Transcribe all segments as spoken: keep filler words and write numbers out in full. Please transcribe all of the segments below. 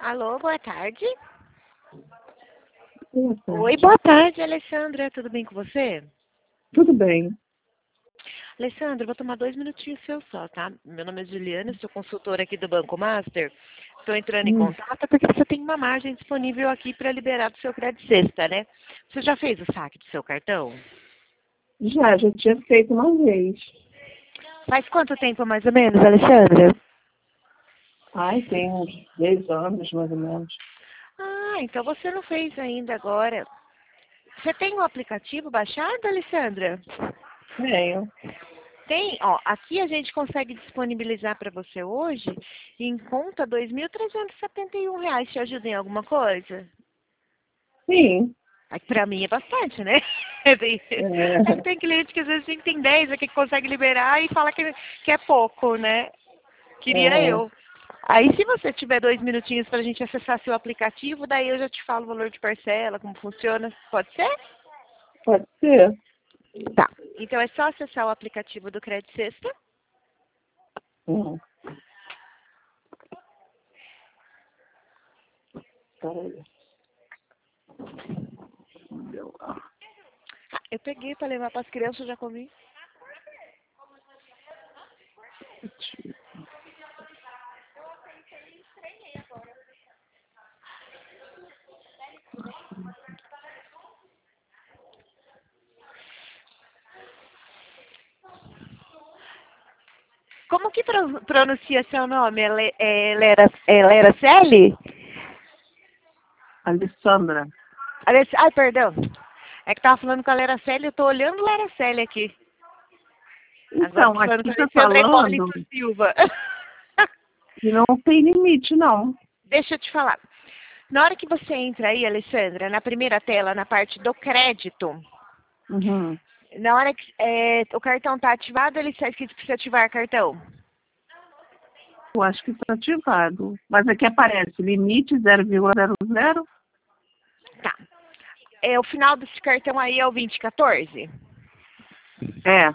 Alô, boa tarde. Boa tarde. Oi, boa tarde, Alessandra. Tudo bem com você? Tudo bem. Alessandra, eu vou tomar dois minutinhos seu só, tá? Meu nome é Juliana, sou consultora aqui do Banco Master. Estou entrando em Hum, contato porque você tem uma margem disponível aqui para liberar do seu crédito sexta, né? Você já fez o saque do seu cartão? já, já tinha feito uma vez. Faz quanto tempo mais ou menos, Alessandra? Ai, tem uns dez anos, mais ou menos. Ah, então você não fez ainda agora. Você tem o aplicativo baixado, Alessandra? Tenho. Tem, ó, aqui a gente consegue disponibilizar para você hoje em conta dois mil trezentos e setenta e um reais. Te ajuda em alguma coisa? Sim. Para mim é bastante, né? Tem, é que É, tem cliente que às vezes tem dez aqui que consegue liberar e fala que, que é pouco, né? Queria é, eu. Aí se você tiver dois minutinhos para a gente acessar seu aplicativo, daí eu já te falo o valor de parcela, como funciona. Pode ser? pode ser. Tá. Então é só acessar o aplicativo do Crédito Sexta. Hum. Peraí. Ah, eu peguei para levar para as crianças, eu já comi. Como que pro- pronuncia seu nome? É, Le, é, Lera, é Leraceli? Alessandra. Alice- Ai, perdão. É que tava falando com a Leraceli, eu tô olhando Leraceli aqui. Agora tô Então, falando com aqui a está Alessandra falando Hipólito Silva. que não tem limite, não. Deixa eu te falar. Na hora que você entra aí, Alessandra, na primeira tela, na parte do crédito, Uhum. na hora que é, o cartão tá ativado, ele está escrito que você ativar cartão. Eu acho que está ativado. Mas aqui aparece limite zero vírgula zero zero. Tá. É, o final desse cartão aí é o vinte e quatorze? É.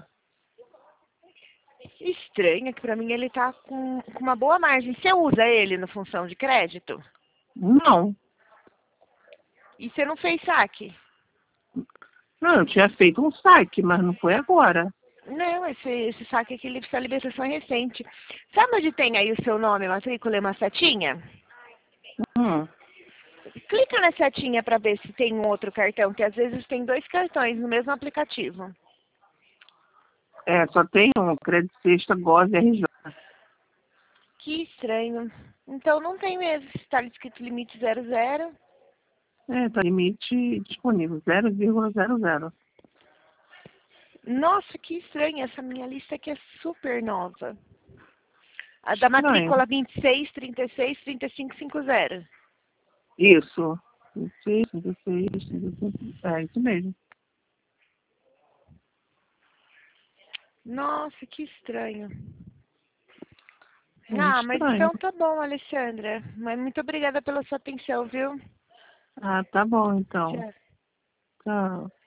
Estranho, que pra mim ele tá com, com uma boa margem. Você usa ele na função de crédito? Não. E você não fez saque? Não, eu tinha feito um saque, mas não foi agora. Não, esse, esse saque aqui, essa libertação é recente. Sabe onde tem aí o seu nome, matrícula e uma setinha? Hum. Clica na setinha para ver se tem um outro cartão, que às vezes tem dois cartões no mesmo aplicativo. É, só tem um, Crédito Sexta, Goze R J. Que estranho. Então não tem mesmo. Está escrito limite zero zero. É, tá limite disponível, zero vírgula zero zero. Nossa, que estranho. Essa minha lista aqui é super nova. A da Estranho. matrícula vinte e seis, trinta e seis, trinta e cinco cinquenta. Isso. vinte e seis, trinta e seis, trinta e cinco. É, isso mesmo. Nossa, que estranho. É Ah, mas estranho. então tá bom, Alessandra. Mas muito obrigada pela sua atenção, viu? Ah, tá bom então. Tchau. Tchau.